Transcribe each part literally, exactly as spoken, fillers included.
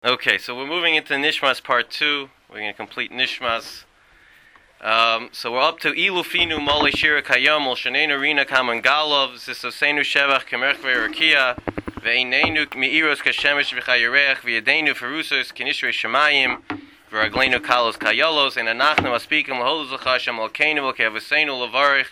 Okay, so we're moving into Nishmas part two. We're going to complete Nishmas. Um, so we're up to Ilufinu Mole Shira Kayom Ol Shanenu Rina Kaman Galov Zisosenu Shevach Kemerch Ve'Rakia Ve'inenu Mi'iros Kashemesh V'Chayerech V'Yadenu Ferusos Kinishre Shemayim V'Raglenu Kalos Kayolos and Anachnu Aspikim L'Holuz L'Chashem L'Keinu L'Kevasenu L'Varich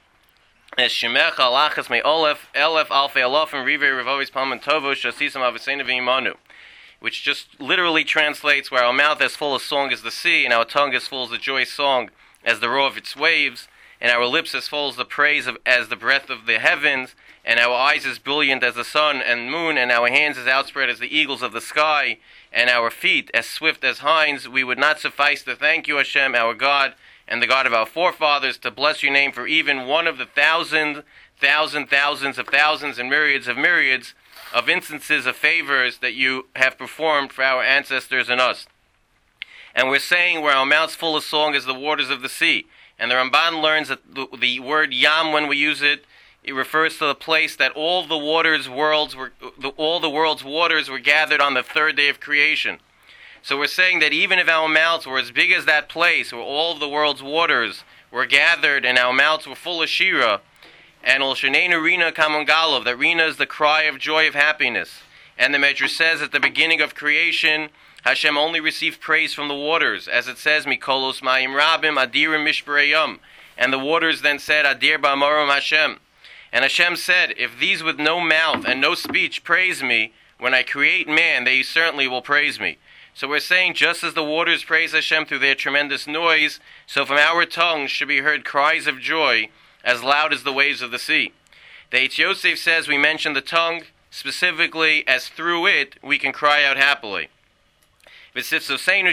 Es Shemecha Alachas Me Olef Elef Alfe Alofim Rive Revovis Palman Tovo Shasisam Avesenu V'Imanu, which just literally translates where our mouth as full of song as the sea, and our tongue as full as the joyous song as the roar of its waves, and our lips as full as the praise of as the breath of the heavens, and our eyes as brilliant as the sun and moon, and our hands as outspread as the eagles of the sky, and our feet as swift as hinds, we would not suffice to thank you, Hashem, our God, and the God of our forefathers, to bless your name for even one of the thousand, thousand, thousands of thousands and myriads of myriads of instances of favors that you have performed for our ancestors and us. And we're saying where our mouth's full of song as the waters of the sea. And the Ramban learns that the, the word yam, when we use it, it refers to the place that all the waters worlds were, the, all the world's waters were gathered on the third day of creation. So we're saying that even if our mouths were as big as that place where all of the world's waters were gathered and our mouths were full of shira, and Ol Shanenu Rina Kaman Galov, that Rina is the cry of joy of happiness. And the Medrash says at the beginning of creation, Hashem only received praise from the waters, as it says, Mikolos Mayim Rabim Adirim Mishbareyam. And the waters then said, Adir Ba'amorim Hashem. And Hashem said, if these with no mouth and no speech praise me, when I create man, they certainly will praise me. So we're saying, just as the waters praise Hashem through their tremendous noise, so from our tongues should be heard cries of joy, as loud as the waves of the sea. The Eitz Yosef says we mention the tongue specifically as through it we can cry out happily. We said,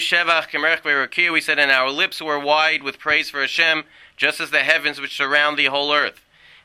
and our lips were wide with praise for Hashem, just as the heavens which surround the whole earth.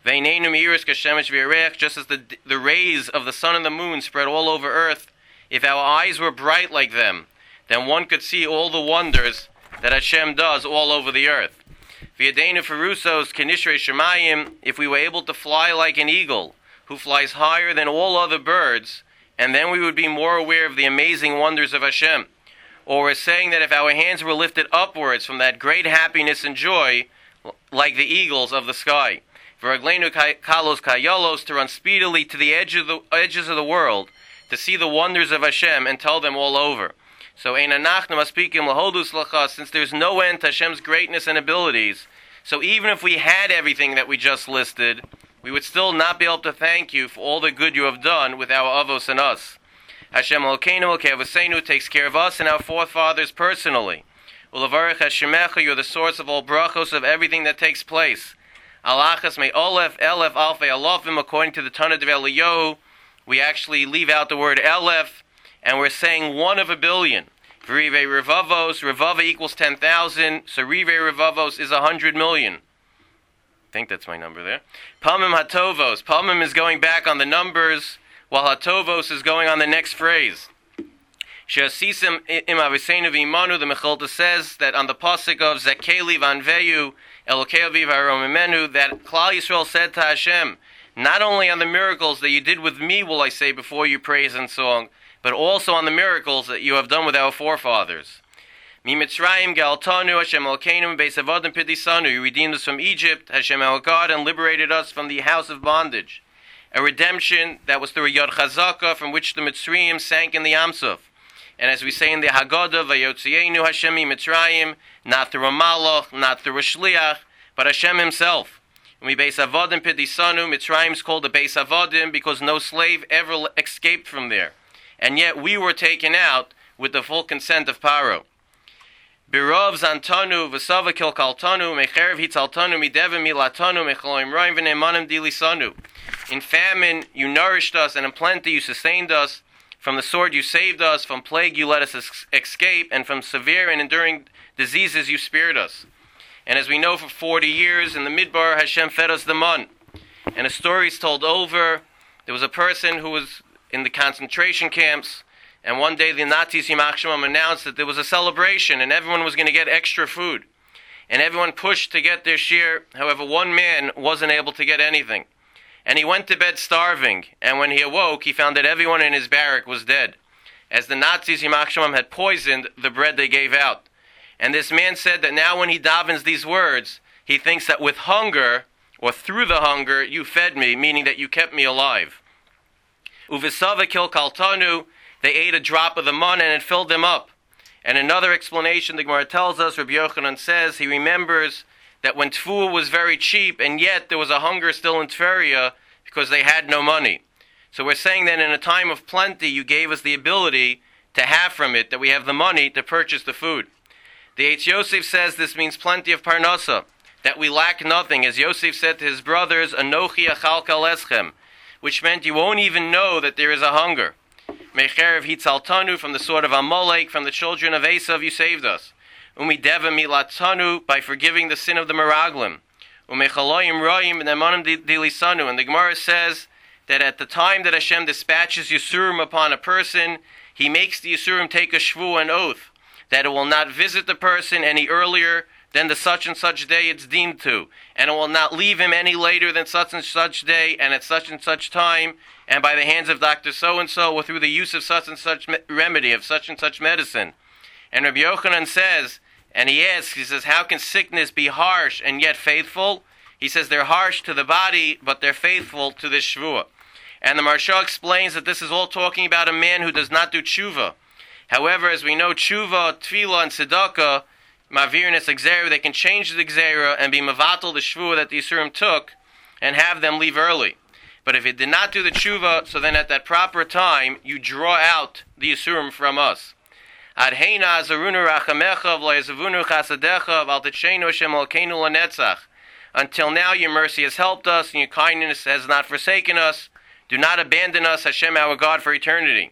Just as the, the rays of the sun and the moon spread all over earth, if our eyes were bright like them, then one could see all the wonders that Hashem does all over the earth. V'yadenu ferusos kinishre shemayim, if we were able to fly like an eagle, who flies higher than all other birds, and then we would be more aware of the amazing wonders of Hashem. Or we're saying that if our hands were lifted upwards from that great happiness and joy, like the eagles of the sky. V'raglenu kalos kayolos, to run speedily to the, edge of the edges of the world, to see the wonders of Hashem and tell them all over. So, since there's no end to Hashem's greatness and abilities, so even if we had everything that we just listed, we would still not be able to thank you for all the good you have done with our avos and us. Hashem Elokeinu Kevasenu takes care of us and our forefathers personally. Ulavarech Hashemecha, you're the source of all brachos of everything that takes place. Alachas me olef elef alfe alofim, according to the Tanna of Eliyahu, we actually leave out the word elef, and we're saying one of a billion. Rive Revavos, Revava equals ten thousand, so Rive Revavos is one hundred million. I think that's my number there. Palmim Hatovos, Palmim is going back on the numbers, while Hatovos is going on the next phrase. She'asisim im aviseinu v'imanu, the Mechilta says that on the pasuk of Zekeli v'anveyu, Elokei aviv haromimenu, that Klal Yisrael said to Hashem, not only on the miracles that you did with me will I say before you praise and song, but also on the miracles that you have done with our forefathers. Mimitzrayim galtanu Hashem Elokeinu beis avodim pidisanu, you redeemed us from Egypt, Hashem our God, and liberated us from the house of bondage. A redemption that was through a Yod Chazaka, from which the Mitzrayim sank in the Yamsuf. And as we say in the Haggadah, Vayotzienu Hashem Mitzrayim, not through a Malach, not through a Shliach, but Hashem Himself. And we beis avodim pidisanu, Mitzrayim is called the beis avodim because no slave ever escaped from there. And yet we were taken out with the full consent of Paro. Birov zantanu v'sava kilkaltanu mecherev hitzaltanu mideva milatanu mechaloim roim v'neimanim dilisanu. In famine you nourished us, and in plenty you sustained us. From the sword you saved us, from plague you let us es- escape, and from severe and enduring diseases you spared us. And as we know, for forty years in the Midbar, Hashem fed us the man. And a story is told over. There was a person who was in the concentration camps, and one day the Nazis Yimach Shemam announced that there was a celebration and everyone was going to get extra food. And everyone pushed to get their share. However, one man wasn't able to get anything. And he went to bed starving, and when he awoke, he found that everyone in his barrack was dead. as the Nazis, Yimach Shemam, had poisoned the bread they gave out. And this man said that now when he davens these words, he thinks that with hunger, or through the hunger, you fed me, meaning that you kept me alive. Uvisava kil kaltanu, they ate a drop of the manna and it filled them up. And another explanation the Gemara tells us, Rabbi Yochanan says, he remembers that when Tfuah was very cheap, and yet there was a hunger still in Tveria because they had no money. So we're saying that in a time of plenty, you gave us the ability to have from it, that we have the money to purchase the food. The Eitz Yosef says this means plenty of parnasa, that we lack nothing. As Yosef said to his brothers, Anochi achalkal eschem, which meant you won't even know that there is a hunger. Mecherev hitzaltanu, from the sword of Amalek, from the children of Esav, you saved us. Umideva milatanu, by forgiving the sin of the Meraglim. Umechaloyim royim nemanim dilisanu. And the Gemara says that at the time that Hashem dispatches Yisurim upon a person, he makes the Yisurim take a shvu, an oath, that it will not visit the person any earlier than the such and such day it's deemed to, and it will not leave him any later than such and such day, and at such and such time, and by the hands of Doctor So-and-so, or through the use of such and such me- remedy, of such and such medicine. And Rabbi Yochanan says, and he asks, he says, how can sickness be harsh and yet faithful? He says they're harsh to the body, but they're faithful to the shvuah. And the Maharsha explains that this is all talking about a man who does not do tshuva. However, as we know, tshuva, tefillah, and tzedakah, mavir and exera, they can change the exera and be mavatal the shvuah that the Yisurim took and have them leave early. But if it did not do the tshuva, so then at that proper time, you draw out the Yisurim from us. Adheina azarunu rachamecha v'layazavunu chasadecha v'altachenu Hashem alkeinu lanetzach. Until now your mercy has helped us and your kindness has not forsaken us. Do not abandon us, Hashem our God, for eternity.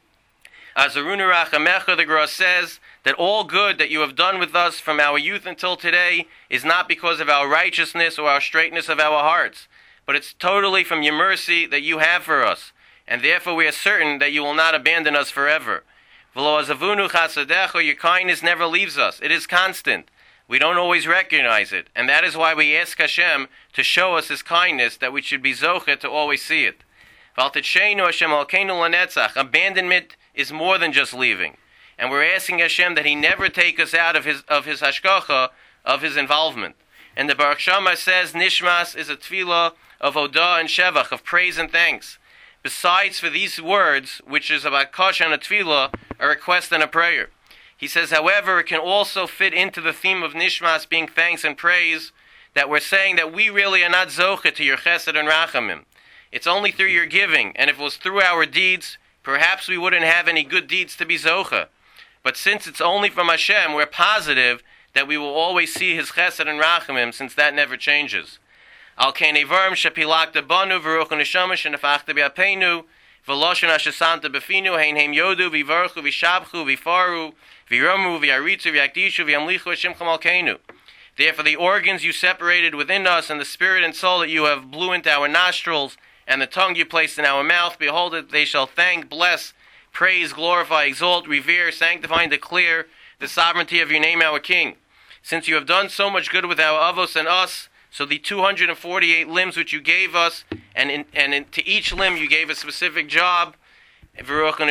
Azarunu rachamecha, the Gra says, that all good that you have done with us from our youth until today is not because of our righteousness or our straightness of our hearts, but it's totally from your mercy that you have for us, and therefore we are certain that you will not abandon us forever. V'lo azavunu chasadecha, your kindness never leaves us. It is constant. We don't always recognize it, and that is why we ask Hashem to show us His kindness, that we should be zocheh to always see it. V'altachenu Hashem alkeinu lanetzach. Abandonment is more than just leaving. And we're asking Hashem that He never take us out of His of His hashgacha, of His involvement. And the Baruch Shammai says, Nishmas is a tefillah of Odah and Shevach, of praise and thanks. Besides for these words, which is about Kosh and a tefillah, a request and a prayer. He says, however, it can also fit into the theme of Nishmas being thanks and praise, that we're saying that we really are not zocheh to your chesed and rachamim. It's only through your giving, and if it was through our deeds, perhaps we wouldn't have any good deeds to be zocheh. But since it's only from Hashem, we're positive that we will always see His chesed and rachamim, since that never changes. Al kein evarim shepilakta banu v'ruch neshama shenafachta b'apeinu v'loshen hashasanta b'finu hein heim yodu v'varchu v'shabchu v'faru v'romu v'yaritzu v'yakdishu v'yamlichu Hashem chamalkeinu. Therefore the organs you separated within us, and the spirit and soul that you have blew into our nostrils, and the tongue you placed in our mouth, behold it, they shall thank, bless, praise, glorify, exalt, revere, sanctify, and declare the sovereignty of your name, our King. Since you have done so much good with our avos and us, so the two hundred forty-eight limbs which you gave us, and in, and in, to each limb you gave a specific job, as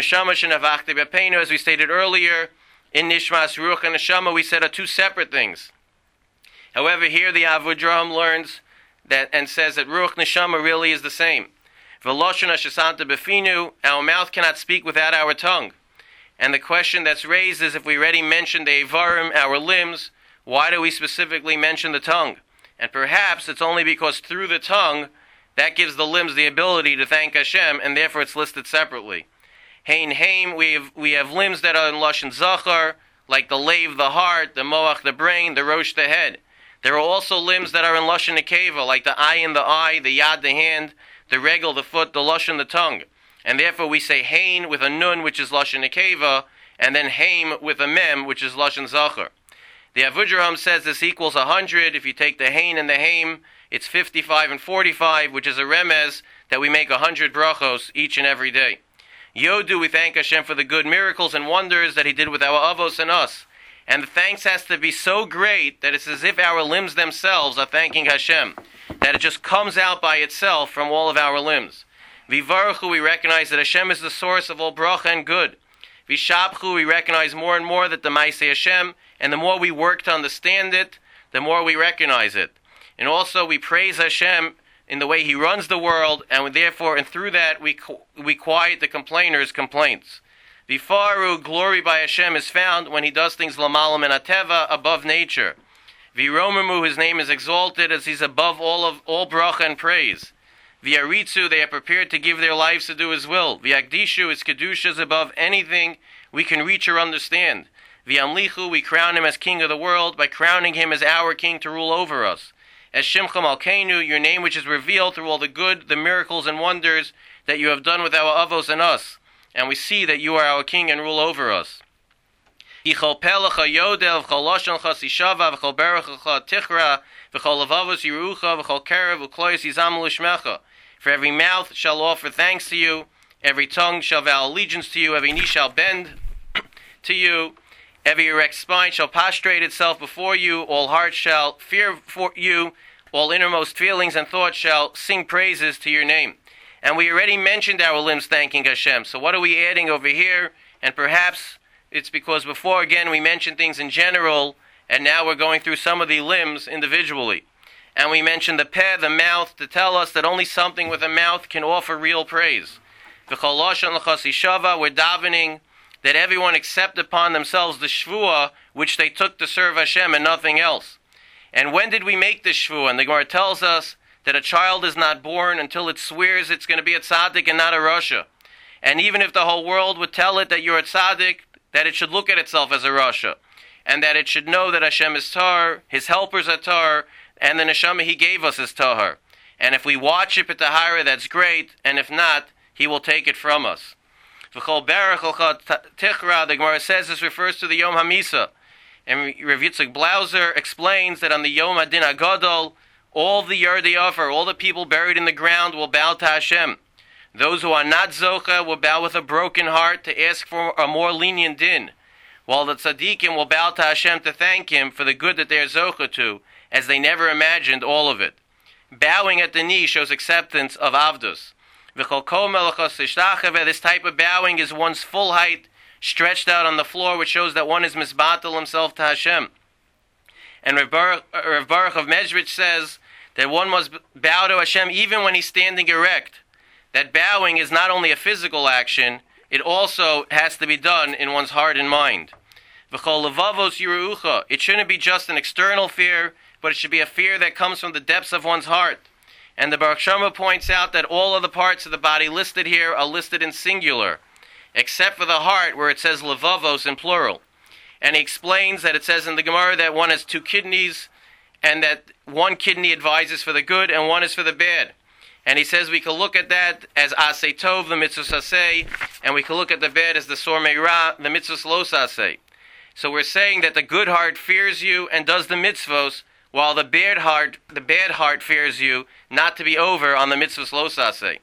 we stated earlier, in Nishmas, Ruach and Neshama, we said are two separate things. However, here the Avudraham learns that and says that Ruach Neshama really is the same. V'loshen hashasanta b'finu, our mouth cannot speak without our tongue. And the question that's raised is, if we already mentioned the Evarim, our limbs, why do we specifically mention the tongue? And perhaps it's only because through the tongue, that gives the limbs the ability to thank Hashem, and therefore it's listed separately. Hein heim, we have, we have limbs that are in Lashon Zachar, like the lave, the heart, the moach, the brain, the rosh, the head. There are also limbs that are in Lashon Nekeva, like the eye and the eye, the yad, the hand, the regel, the foot, the lashon, the tongue. And therefore we say hein with a nun, which is Lashon Nekeva, and then heim with a mem, which is Lashon Zachar. The Avudraham says this equals one hundred. If you take the hein and the heim, it's fifty-five and forty-five, which is a remez that we make one hundred brachos each and every day. Yodu, we thank Hashem for the good miracles and wonders that He did with our avos and us. And the thanks has to be so great that it's as if our limbs themselves are thanking Hashem, that it just comes out by itself from all of our limbs. Vivaruchu, we recognize that Hashem is the source of all bracha and good. Vishabchu, we recognize more and more that the Maaseh Hashem, and the more we work to understand it, the more we recognize it. And also we praise Hashem in the way He runs the world, and therefore, and through that, we we quiet the complainers' complaints. Vifaru, glory by Hashem is found when He does things lamalam and ateva, above nature. Viromamu, His name is exalted as He's above all of all bracha and praise. Viaritzu, they are prepared to give their lives to do His will. Viagdishu, His kedusha is above anything we can reach or understand. Viamlichu, we crown Him as King of the world by crowning Him as our King to rule over us. As Shimcha Malkeinu, your name which is revealed through all the good, the miracles and wonders that you have done with our avos and us. And we see that you are our King and rule over us. For every mouth shall offer thanks to you, every tongue shall vow allegiance to you, every knee shall bend to you, every erect spine shall prostrate itself before you, all hearts shall fear for you, all innermost feelings and thoughts shall sing praises to your name. And we already mentioned our limbs thanking Hashem. So what are we adding over here? And perhaps it's because before, again, we mentioned things in general, and now we're going through some of the limbs individually. And we mentioned the peh, the mouth, to tell us that only something with a mouth can offer real praise. We're davening that everyone accept upon themselves the shvuah which they took to serve Hashem and nothing else. And when did we make this shvuah? And the Gemara tells us that a child is not born until it swears it's going to be a tzaddik and not a rasha. And even if the whole world would tell it that you're a tzaddik, that it should look at itself as a rasha, and that it should know that Hashem is tar, His helpers are tar, and the neshama He gave us is tahar. And if we watch it at Tahara, that's great, and if not, He will take it from us. V'chol berach tichra, the Gemara says this refers to the Yom HaMisa. And Rav Yitzchak Blauser explains that on the Yom HaDin HaGadol, all the Yardei Offer, all the people buried in the ground will bow to Hashem. Those who are not Zocha will bow with a broken heart to ask for a more lenient din, while the Tzaddikim will bow to Hashem to thank Him for the good that they are Zocha to, as they never imagined all of it. Bowing at the knee shows acceptance of Avdus. This type of bowing is one's full height, stretched out on the floor, which shows that one is misbatel himself to Hashem. And Rav Baruch, Rav Baruch of Mezrich says that one must bow to Hashem even when he's standing erect. That bowing is not only a physical action, it also has to be done in one's heart and mind. It shouldn't be just an external fear, but it should be a fear that comes from the depths of one's heart. And the Baruch Shama points out that all of the parts of the body listed here are listed in singular, except for the heart where it says levavos in plural. And he explains that it says in the Gemara that one has two kidneys, and that one kidney advises for the good and one is for the bad. And he says we can look at that as asay tov, the mitzvah asay, and we can look at the bad as the sormei ra, the mitzvah los asay. So we're saying that the good heart fears you and does the mitzvos, while the bad heart, the bad heart fears you not to be over on the mitzvah los asay.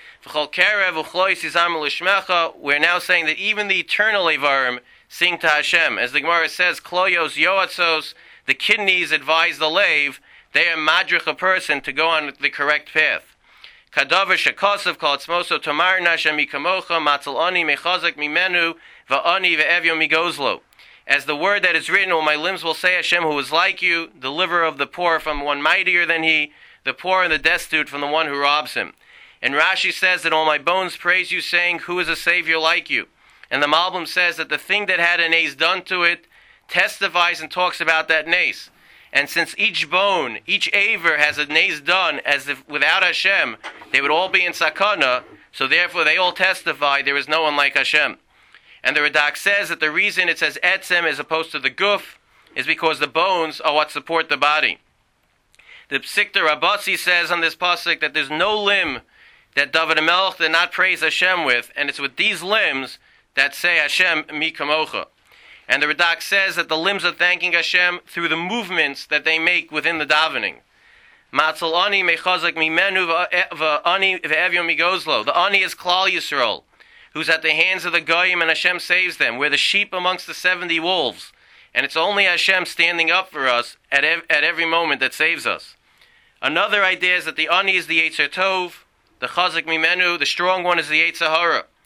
We're now saying that even the eternal Evarim sing to Hashem. As the Gemara says, kloyos yoatzos, the kidneys advise the lave, they are madrich a person to go on the correct path. Kadavar shekosov kol atzmoso tomar nashem mikamocha matzal ani mechazak mimenu va'ani ve'evyo migozlo. As the word that is written, all my limbs will say, Hashem, who is like you, deliverer of the poor from one mightier than he, the poor and the destitute from the one who robs him. And Rashi says that all my bones praise you, saying, who is a savior like you? And the Malbim says that the thing that had a nace done to it testifies and talks about that nace. And since each bone, each aver has a nace done, as if without Hashem, they would all be in sakana, so therefore they all testify there is no one like Hashem. And the Radak says that the reason it says etzem as opposed to the guf is because the bones are what support the body. The Psikta Rabasi says on this pasuk that there's no limb that David HaMelech did not praise Hashem with, and it's with these limbs that say Hashem mi kamocha. And the Radak says that the limbs are thanking Hashem through the movements that they make within the davening. Matzal ani mechazak mimenu v'ani ve'evyo migozlo. The ani is Klal Yisrael, who's at the hands of the Goyim and Hashem saves them. We're the sheep amongst the seventy wolves. And it's only Hashem standing up for us at, ev- at every moment that saves us. Another idea is that the ani is the Yetzer Tov, the Chazak Mimenu, the strong one is the Yetzer Hara.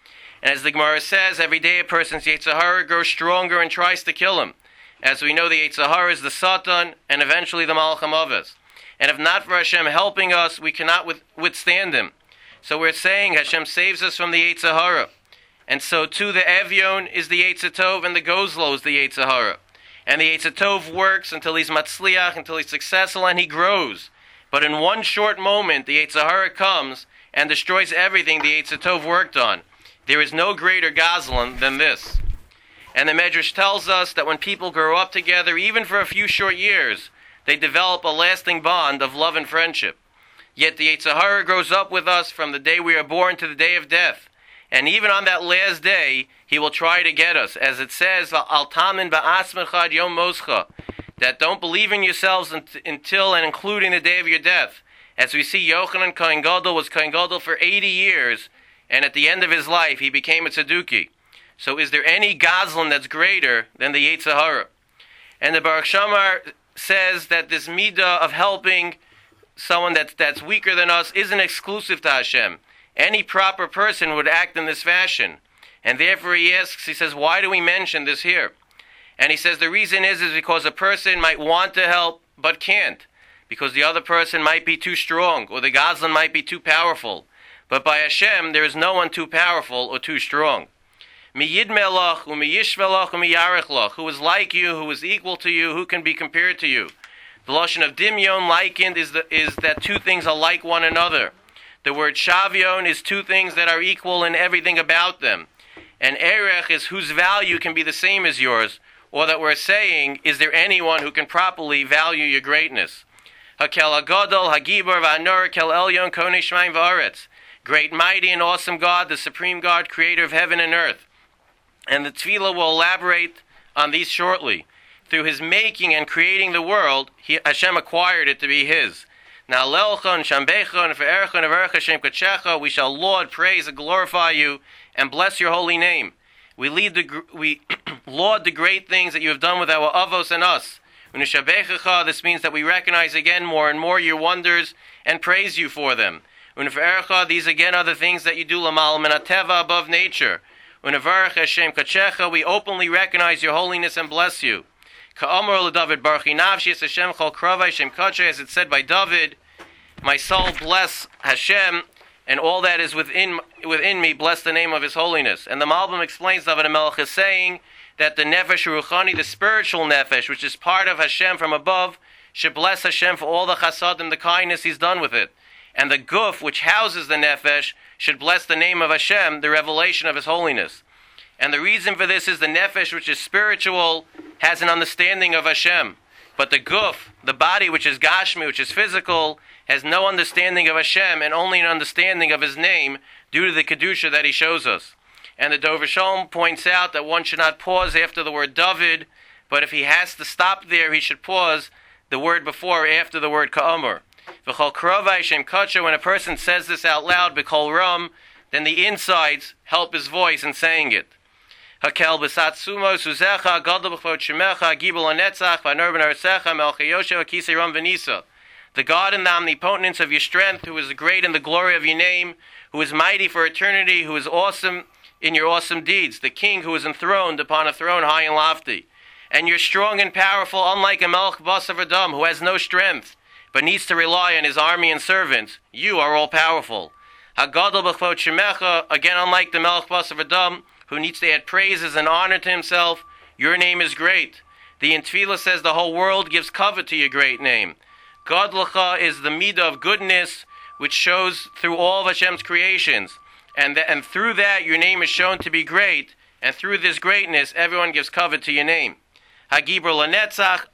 And as the Gemara says, every day a person's Yetzer Hara grows stronger and tries to kill him. As we know, the Yetzer Hara is the Satan, and eventually the Malach HaMavet. And if not for Hashem helping us, we cannot with, withstand him. So we're saying Hashem saves us from the Yetzer Hara. And so too the Evyon is the Yetzer Tov, and the Gozlo is the Yetzer Hara. And the Yetzer Tov works until he's Matzliach, until he's successful, and he grows. But in one short moment, the Yetzer Hara comes and destroys everything the Yetzer Tov worked on. There is no greater Gazlan than this. And the Medrash tells us that when people grow up together, even for a few short years, they develop a lasting bond of love and friendship. Yet the Yetzer Hara grows up with us from the day we are born to the day of death. And even on that last day, he will try to get us. As it says, Al tamin ba'asmechad yom moscha, that don't believe in yourselves until and including the day of your death. As we see, Yochanan Kohen Gadol was Kohen Gadol for eighty years, and at the end of his life, he became a tzadduki. So is there any Gazlan that's greater than the Yetzer Hara? And the Baruch Shamar says that this midah of helping someone that's, that's weaker than us isn't exclusive to Hashem. Any proper person would act in this fashion. And therefore he asks, he says, why do we mention this here? And he says the reason is, is because a person might want to help, but can't. Because the other person might be too strong, or the Gazlan might be too powerful. But by Hashem, there is no one too powerful or too strong. Mi yidmelach, umi yishvelach, umi yarechlach, who is like you, who is equal to you, who can be compared to you. The lashon of dimyon, likened, is, the, is that two things are like one another. The word shavyon is two things that are equal in everything about them. And erech is whose value can be the same as yours, or that we're saying, is there anyone who can properly value your greatness? Hakel hagadol, hagibor, va'anor, kel elyon, konei shmayim va'aretz. Great, mighty, and awesome God, the supreme God, creator of heaven and earth. And the Tefillah will elaborate on these shortly. Through his making and creating the world, he, Hashem acquired it to be his. Now, Lelcha and Shambecha and Fe'ercha and Avercha Shem Kachecha, we shall laud, praise, and glorify you, and bless your holy name. We lead the we laud the great things that you have done with our avos and us. Unishabechacha, this means that we recognize again more and more your wonders and praise you for them. Unife'ercha, these again are the things that you do lamal menateva, above nature. Unavarach Hashem kachecha, we openly recognize your holiness and bless you. Ka'amar l'David barchi nafshi es Hashem chol kravai Hashem kache, as it said by David, my soul bless Hashem, and all that is within within me bless the name of his holiness. And the Malbim explains, David HaMelech is saying that the nefesh ruchani, the spiritual nefesh, which is part of Hashem from above, should bless Hashem for all the chasadim, the kindness he's done with it. And the guf, which houses the nefesh, should bless the name of Hashem, the revelation of his holiness. And the reason for this is the nefesh, which is spiritual, has an understanding of Hashem. But the guf, the body, which is gashmi, which is physical, has no understanding of Hashem and only an understanding of his name due to the kedusha that he shows us. And the Dover Shalom points out that one should not pause after the word David, but if he has to stop there, he should pause the word before or after the word Ka'amur. V'chol kravai Shem kacha, when a person says this out loud, b'kol ram, then the insides help his voice in saying it. Hakel b'satsumo suzecha, gadol b'chvot shemecha, gibel anetzach, v'anor b'narsecha, melchi yoshev, akisei ram v'nisa. The God in the omnipotence of your strength, who is great in the glory of your name, who is mighty for eternity, who is awesome in your awesome deeds, the King who is enthroned upon a throne high and lofty. And you're strong and powerful, unlike a Melech Basav Adam, who has no strength, but needs to rely on his army and servants. You are all-powerful. Hagadol b'chvot shemecha, again unlike the Melech Basav Adam, who needs to add praises and honor to himself, your name is great. The Tefillah says the whole world gives covet to your great name. Gadlacha is the midah of goodness, which shows through all of Hashem's creations. And, th- and through that, your name is shown to be great, and through this greatness, everyone gives covet to your name. Hagibur lanetzach,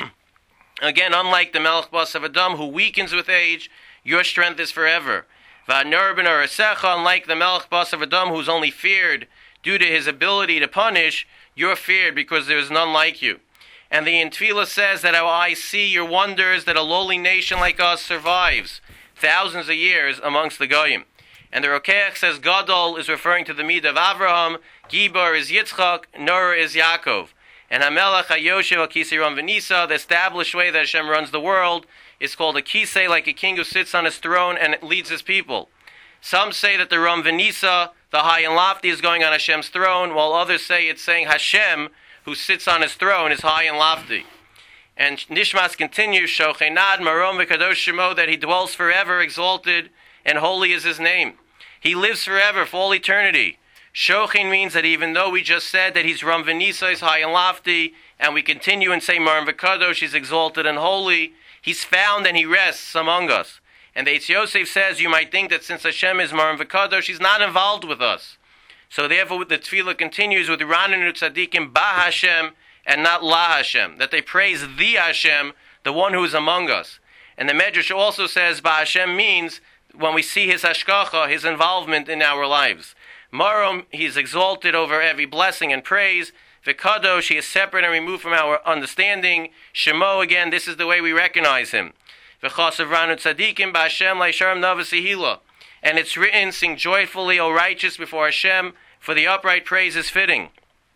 again, unlike the Melech Basav Adam, who weakens with age, your strength is forever. Va'anor b'narasecha, unlike the Melech Basav Adam, who's only feared due to his ability to punish, you're feared because there is none like you. And the Tefillah says that our eyes see your wonders, that a lowly nation like us survives thousands of years amongst the Goyim. And the Rokeach says Gadol is referring to the Midah of Avraham, Gibor is Yitzchak, Nor is Yaakov. And Hamelach HaYoshev HaKisei Ram V'Nisa, the established way that Hashem runs the world, is called a Kisei, like a king who sits on his throne and leads his people. Some say that the Ram V'Nisa, the high and lofty is going on Hashem's throne, while others say it's saying Hashem, who sits on his throne, is high and lofty. And Nishmas continues, Shochenad Marom V'Kadosh Shemo, that he dwells forever, exalted, and holy is his name. He lives forever, for all eternity. Shochin means that even though we just said that he's Ram V'Nisa, is high and lofty, and we continue and say Marom V'Kadosh, he's exalted and holy, he's found and he rests among us. And the Eitz Yosef says, you might think that since Hashem is Marom V'Kadosh, he's not involved with us. So therefore the tefillah continues with Ranenu Tzadikim Ba Hashem and not La Hashem, that they praise the Hashem, the one who is among us. And the Medrash also says Ba Hashem means when we see his hashkacha, his involvement in our lives. Marom, he is exalted over every blessing and praise. V'Kadosh, he is separate and removed from our understanding. Shemo, again, this is the way we recognize him. V'Chasav Ranu Tzadikim Ba Hashem Leisharim Navasihila. And it's written, sing joyfully, O righteous, before Hashem, for the upright praise is fitting.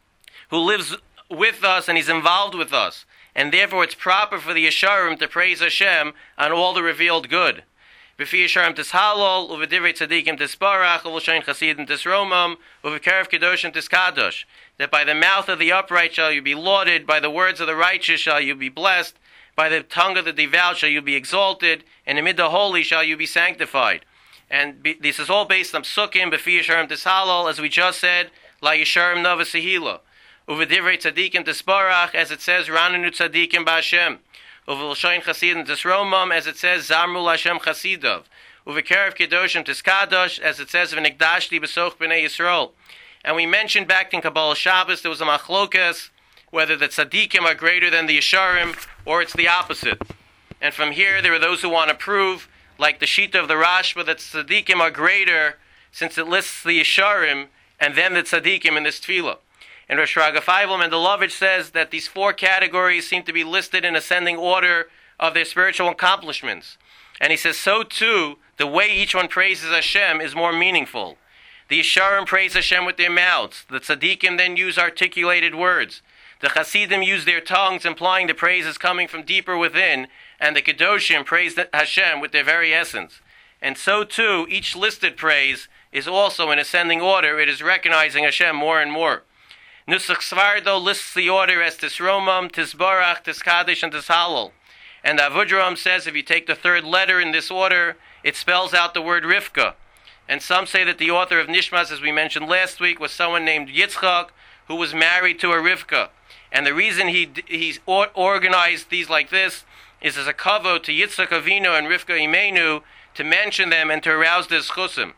Who lives with us and he's involved with us. And therefore it's proper for the Yesharim to praise Hashem on all the revealed good. B'fi Yesharim tishalol, u'v'divrei tzadikim tisbarach, u'v'shayin chasidim tisromam, u'v'karev kedoshim tiskadosh. That by the mouth of the upright shall you be lauded, by the words of the righteous shall you be blessed, by the tongue of the devout shall you be exalted, and amid the holy shall you be sanctified. And be, this is all based on Psukim, B'fi Yesharim tishalol, as we just said, La Yesharim Navasihila. Uvedivrei tzadikim tisbarach, as it says, Ranenu tzadikim b'Hashem. Uveloshayin chasidim tisromam, as it says, Zamru Hashem chasidav. Uvekerev kedoshim tiskadosh, as it says, V'nigdashti b'soch b'nei Yisrael. And we mentioned back in Kabbalah Shabbos, there was a machlokas, whether the tzadikim are greater than the Yesharim, or it's the opposite. And from here, there are those who want to prove, like the Shita of the Rashba, that tzadikim are greater, since it lists the Yesharim, and then the tzadikim in this tefillah. And Rosh Ragafayvel Mendelovich says that these four categories seem to be listed in ascending order of their spiritual accomplishments. And he says, so too, the way each one praises Hashem is more meaningful. The Yesharim praise Hashem with their mouths. The Tzaddikim then use articulated words. The Chasidim use their tongues, implying the praise is coming from deeper within. And the Kedoshim praise Hashem with their very essence. And so too, each listed praise is also in ascending order. It is recognizing Hashem more and more. Nusach Svardo lists the order as Tisromam, Tisbarach, Tiskadish, and Tishalol. And Avudram says if you take the third letter in this order, it spells out the word Rivka. And some say that the author of Nishmas, as we mentioned last week, was someone named Yitzchak, who was married to a Rivka. And the reason he he's organized these like this is as a kavod to Yitzchak Avinu and Rivka Imenu, to mention them and to arouse their schusim.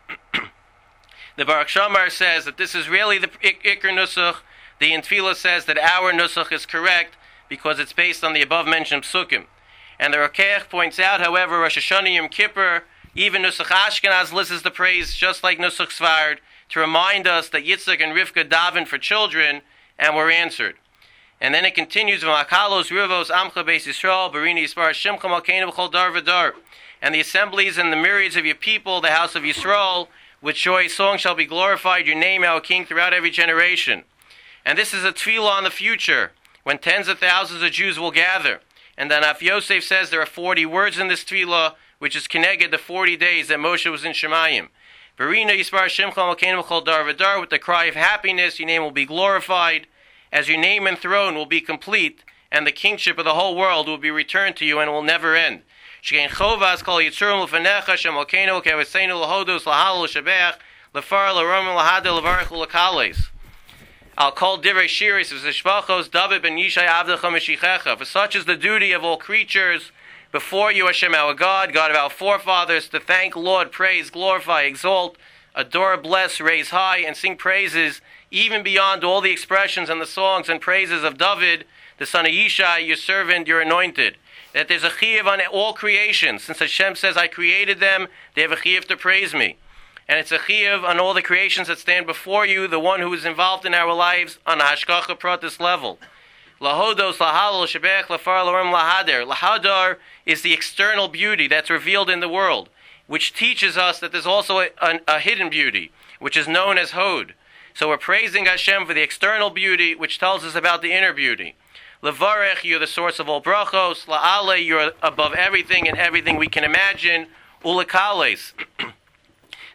The Baruch Shamar says that this is really the Iker Nusach. The Intfila says that our Nusach is correct because it's based on the above-mentioned Psukim. And the Rokeach points out, however, Rosh Hashanah Yom Kippur, even Nusach Ashkenaz lists the praise just like Nusach Svard, to remind us that Yitzchak and Rivka davened for children and were answered. And then it continues, V'makalos Rivos Amcha Beis Yisrael, Barini Yispar Shimcha Malkeinu B'chol Dar V'dar. And the assemblies and the myriads of your people, the house of Yisrael, with joyous song shall be glorified, your name, our King, throughout every generation. And this is a tefillah on the future, when tens of thousands of Jews will gather. And then Af Yosef says there are forty words in this tefillah, which is connected the forty days that Moshe was in Shemayim. Verina Yispar Shimcha Malkeinu B'chol Dar V'dar, with the cry of happiness, your name will be glorified, as your name and throne will be complete, and the kingship of the whole world will be returned to you and will never end. Shkein Chovas Kol Yitzurim L'Fanecha Shem Malkeinu Kevaseinu L'Hodos L'Halal L'Shabech L'Far L'Romim L'Hadel L'Varech L'Kales. I'll call Divrei Shiris of Zishbachos David ben Yishai Avdecha Meshichecha. For such is the duty of all creatures before you, Hashem our God, God of our forefathers, to thank, laud, praise, glorify, exalt, adore, bless, raise high, and sing praises even beyond all the expressions and the songs and praises of David, the son of Yishai, your servant, your anointed. That there's a chiyuv on all creation. Since Hashem says, I created them, they have a chiyuv to praise me. And it's a chiyuv on all the creations that stand before you, the one who is involved in our lives on a hashkacha pratis level. Lahodos, lahalol, shebech, lafar, larim, lahader. Lahadar is the external beauty that's revealed in the world, which teaches us that there's also a, a, a hidden beauty, which is known as hod. So we're praising Hashem for the external beauty, which tells us about the inner beauty. Levarech, you're the source of all brachos. La'ale, you're above everything and everything we can imagine. Ulekales.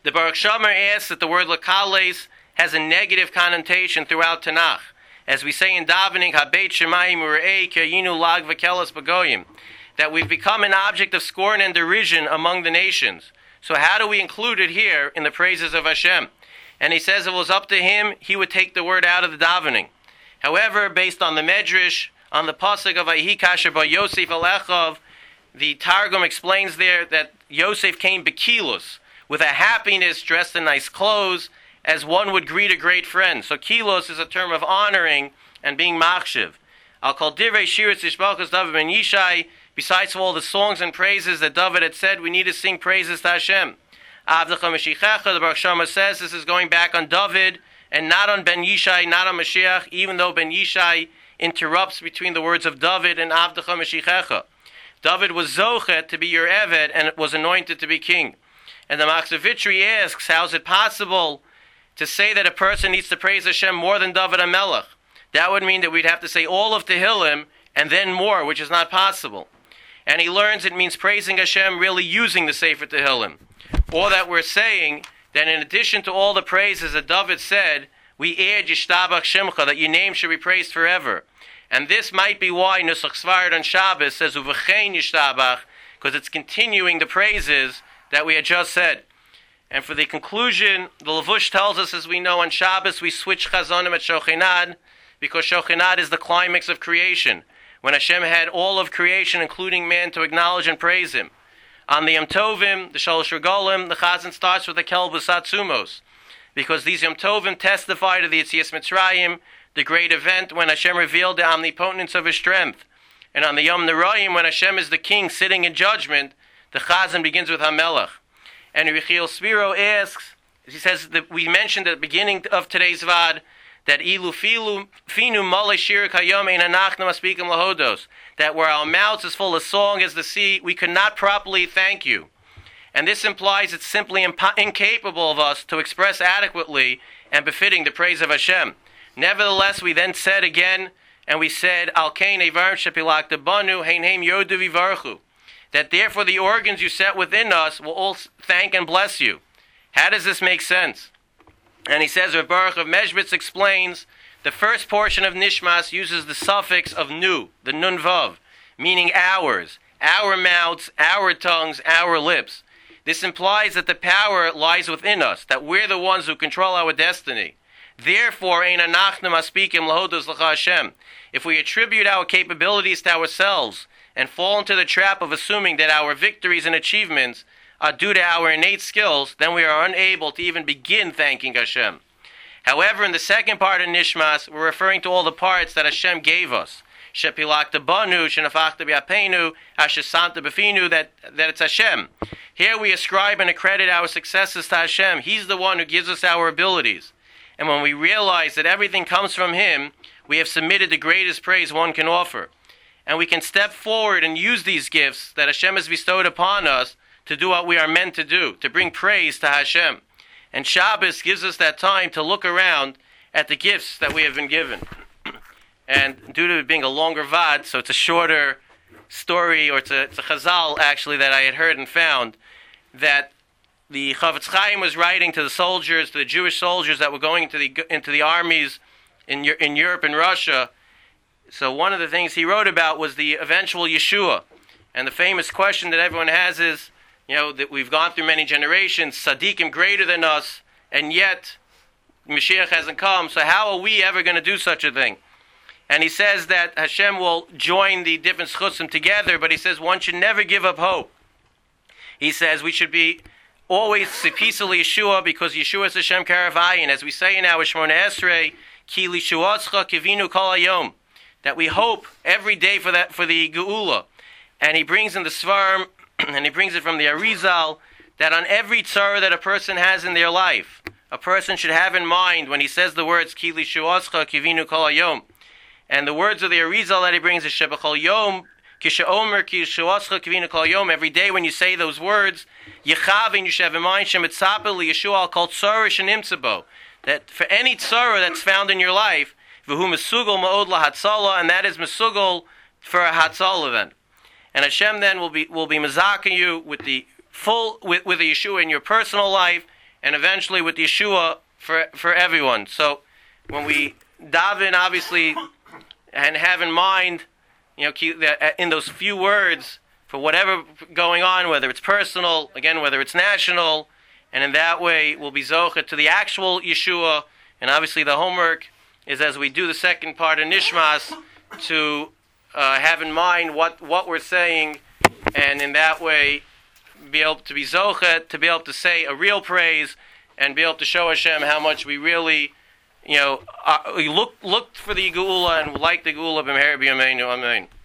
The Baruch Shomer asks that the word lakales has a negative connotation throughout Tanakh. As we say in davening, Habeit Shemayim Urei Kayinu Lag V'Kelas Bagoyim, that we've become an object of scorn and derision among the nations. So how do we include it here in the praises of Hashem? And he says if it was up to him, he would take the word out of the davening. However, based on the Medrash, on the pasuk of Vayihi Kasher Ba Yosef Alechav, the Targum explains there that Yosef came bekilus, with a happiness, dressed in nice clothes, as one would greet a great friend. So kilos is a term of honoring and being machshiv. I'll call divrei shiras ishbalchus David ben Yishai. Besides all the songs and praises that David had said, we need to sing praises to Hashem. Avdecha Mashiachecha, the Baruch Shama says this is going back on David and not on Ben Yishai, not on Mashiach, even though Ben Yishai interrupts between the words of David and Avdecha Mashiachecha. David was Zochet to be your Eved and was anointed to be king. And the Machzor Vitri asks, how is it possible to say that a person needs to praise Hashem more than David HaMelech? That would mean that we'd have to say all of Tehillim and then more, which is not possible. And he learns it means praising Hashem, really using the Sefer Tehillim. Or that we're saying that in addition to all the praises that David said, we add Yishtabach Shimcha, that your name should be praised forever. And this might be why Nusach Svarad on Shabbos says Uvechein Yishtabach, because it's continuing the praises that we had just said. And for the conclusion, the Levush tells us, as we know, on Shabbos we switch Chazonim at Shochinad, because Shochinad is the climax of creation, when Hashem had all of creation, including man, to acknowledge and praise Him. On the Yom Tovim, the Shalosh Regalim, the Chazan starts with the Kel B'Satzumos, because these Yom Tovim testify to the Yetzias Mitzrayim, the great event when Hashem revealed the omnipotence of His strength. And on the Yom Nerayim, when Hashem is the king sitting in judgment, the Chazan begins with HaMelech. And Yechiel Spiro asks, he says that we mentioned at the beginning of today's Vad, that ilu filu finu male shir kayom ein anachnu maspikim lahodos, that where our mouths is full of song as the sea, we could not properly thank you. And this implies it's simply imp- incapable of us to express adequately and befitting the praise of Hashem. Nevertheless, we then said again, and we said, Al kain evarim shepilak debanu hein heim yodu vivarchu, that therefore the organs you set within us will all thank and bless you. How does this make sense? And he says, Reb Baruch of Meshbitz explains, the first portion of Nishmas uses the suffix of nu, the nun vav, meaning ours, our mouths, our tongues, our lips. This implies that the power lies within us, that we're the ones who control our destiny. Therefore, ein anachnu maspikim lahodos l'cha Hashem. If we attribute our capabilities to ourselves and fall into the trap of assuming that our victories and achievements are due to our innate skills, then we are unable to even begin thanking Hashem. However, in the second part of Nishmas, we're referring to all the parts that Hashem gave us. Shepilakta banu, shenafachta bi'apenu, ashesanta b'finu, that that it's Hashem. Here we ascribe and accredit our successes to Hashem. He's the one who gives us our abilities. And when we realize that everything comes from Him, we have submitted the greatest praise one can offer. And we can step forward and use these gifts that Hashem has bestowed upon us to do what we are meant to do, to bring praise to Hashem. And Shabbos gives us that time to look around at the gifts that we have been given. And due to it being a longer Vad, so it's a shorter story, or it's a, it's a chazal actually that I had heard and found, that the Chavetz Chaim was writing to the soldiers, to the Jewish soldiers that were going into the into the armies in in Europe and Russia. So one of the things he wrote about was the eventual Yeshua. And the famous question that everyone has is, you know, that we've gone through many generations, Tzaddikim greater than us, and yet Mashiach hasn't come, so how are we ever going to do such a thing? And he says that Hashem will join the different schutzim together, but he says one should never give up hope. He says we should be always peacefully Yeshua, because Yeshua is Hashem Karavayin, as we say in our Shemona Esrei, Ki lishuatzcha kivinu kol hayom, that we hope every day for that for the Geula. And he brings in the Svarim, and he brings it from the Arizal, that on every tzara that a person has in their life, a person should have in mind when he says the words Ki lishuatzcha kivinu kol hayom. And the words of the Arizal that he brings is Shebachol Yom, Kishaomer Ki lishuatzcha kivinu kol hayom. Every day when you say those words, Yechavin, you should have in mind Shemitzapel Yeshua al kol tzara shenimtzabo, that for any tzara that's found in your life, v'hu mesugol ma'od lahatzala, and that is mesugol for a hatzala then. And Hashem then will be will be mezaka you with the full with, with the Yeshua in your personal life, and eventually with Yeshua for for everyone. So when we daven, obviously, and have in mind, you know, keep that in those few words for whatever going on, whether it's personal, again, whether it's national, and in that way we'll be zocha to the actual Yeshua. And obviously the homework is, as we do the second part of Nishmas, to uh, have in mind what, what we're saying, and in that way be able to be zocha, to be able to say a real praise, and be able to show Hashem how much we really, you know, uh, we look look for the Geula and like the Geula b'meher b'yameinu. Amen.